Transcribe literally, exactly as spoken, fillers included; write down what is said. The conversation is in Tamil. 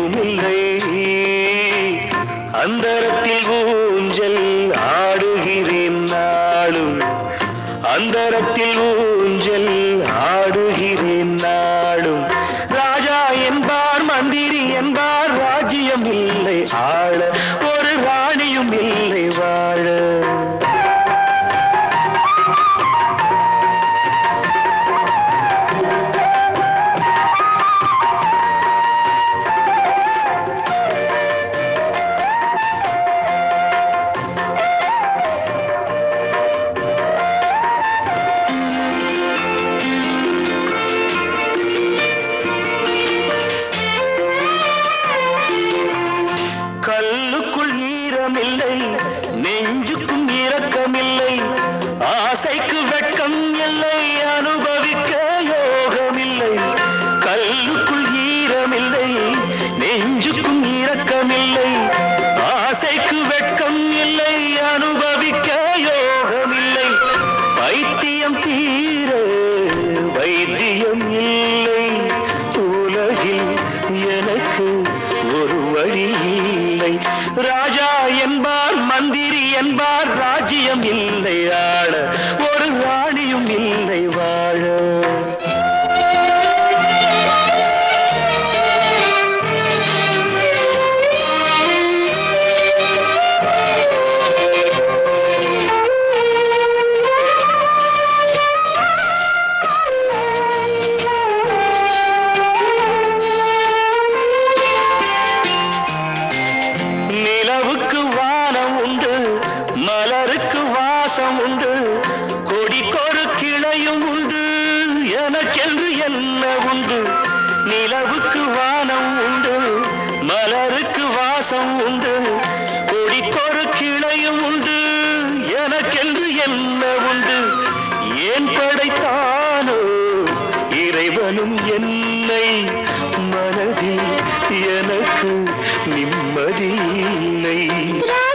எதுவும் இல்லை அந்தரத்தில் ஊஞ்சல் ஆடுகிறேன் நாளும் அந்தரத்தில் ஊஞ்சல் ஆடுகிறேன் நாளும் ராஜா என்பார் மந்திரி என்பார் ராஜ்யம் இல்லை ஆள ஒரு ராணியும் இல்லை வாழ கல்லுக்குள் ஈரமில்லை நெஞ்சுக்கும் இரக்கமில்லை ஆசைக்கு வெட்கம் இல்லை அனுபவிக்க யோகமில்லை கல்லுக்குள் ஈரமில்லை நெஞ்சுக்கும் இரக்கமில்லை ஆசைக்கு வெட்கம் இல்லை அனுபவிக்க யோகமில்லை பைத்தியம் தீர வைத்தியம் இல்லை உலகில் எனக்கு ஒரு வழி இல்லை ராஜா என்பார் மந்திரி என்பார் ராஜ்யம் இல்லை ஆள ஒரு ராணியும் இல்லை வாழ நிலவுக்கு வானம் உண்டு மலருக்கு வாசம் உண்டு கொடிக்கொரு கிளையும் உண்டு எனக்கென்று என்ன உண்டு நிலவுக்கு வானம் உண்டு மலருக்கு வாசம் உண்டு கொடிக்கொரு கிளையும் உண்டு எனக்கென்று என்ன உண்டு ஏன் படைத்தானோ இறைவனும் என்னை மனதில் எனக்கு நிம்மதி இல்லை